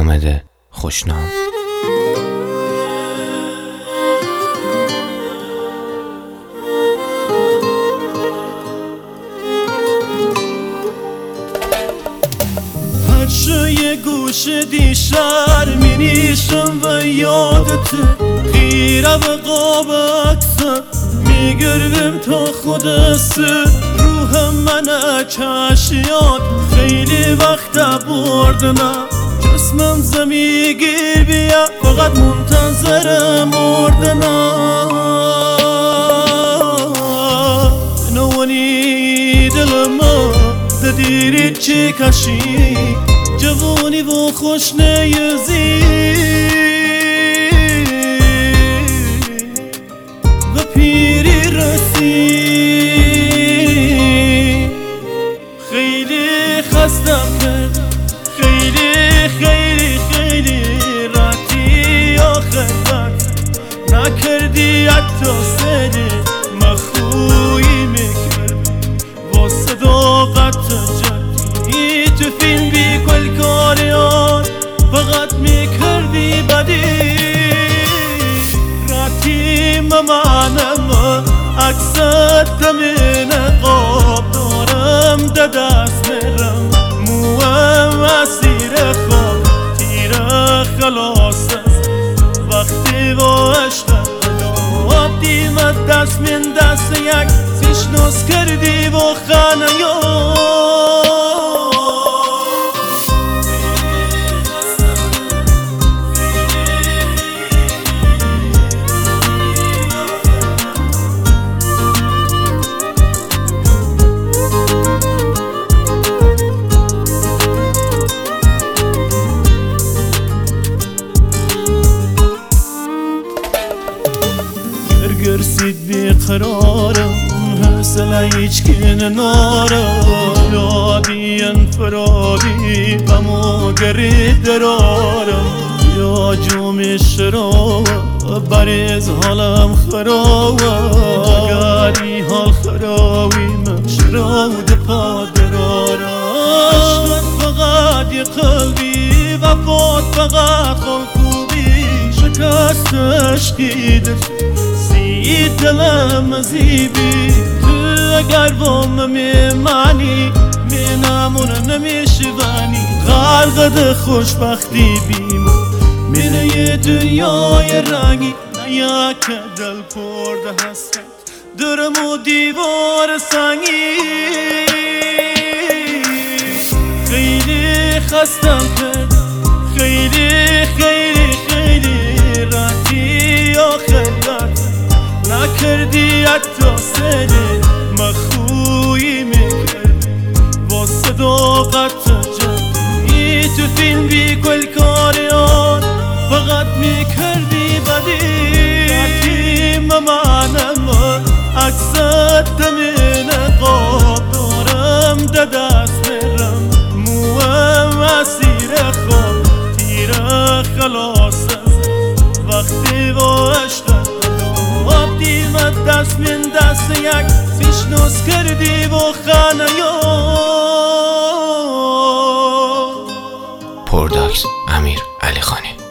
حامد خوشنام. یه گوش دی شرمی نیشم و یادت خیره و قاب اکسر میگرم تا خودست روح من چشیات خیلی وقت بردنم جسمم زمی گیر بیا فقط منتظر مردنم نوانی دلما دیری چی کشی جوانی و خوش نیزی و پیری رسی خیلی خستم کرد خیلی خیلی خیلی راتی آخر وقت نکردی حتی سری مخوی میکرد و صداقت جدی تو فیلم بی کل کاریان فقط میکردی بدی راتی ممانم عکست دمین قاب دارم دست میرم موام اسیر خواب تیر خلاص است وقتی و عشق خلاب دیمت دست من دست یک سیشنوس کردی و خانه یا گرسید بیقرارم حوصله هیچ که نارم یادی فراری غمو گری درارم یا جوم شراب بریز حالم خراب گاری حال خرابی من شرود پا درارم عشقت فقط یه قلبی وفات فقط خوبی شکست عشقی دلم زیبی تو اگر وام میمانی منامون نمیشوانی غرقد خوشبختی بیم من یه دنیای رنگی نیا که دل پرده هست درم و دیوار سنگی خیلی خستم کرد خیلی خیلی خیلی راتی آخر نکردی حتی سری مخوی میکرد با صداقت جدی تو فیلم بی کل کاریان فقط میکردی بدی راتی ممانم عکست دمین قاب دارم دست میرم موام اسیر خواب تیر خلاص است وقتی و عشق دیمت دست من دست یک سیشنوس کردی و خانه یا پروداکس امیر علی خانی.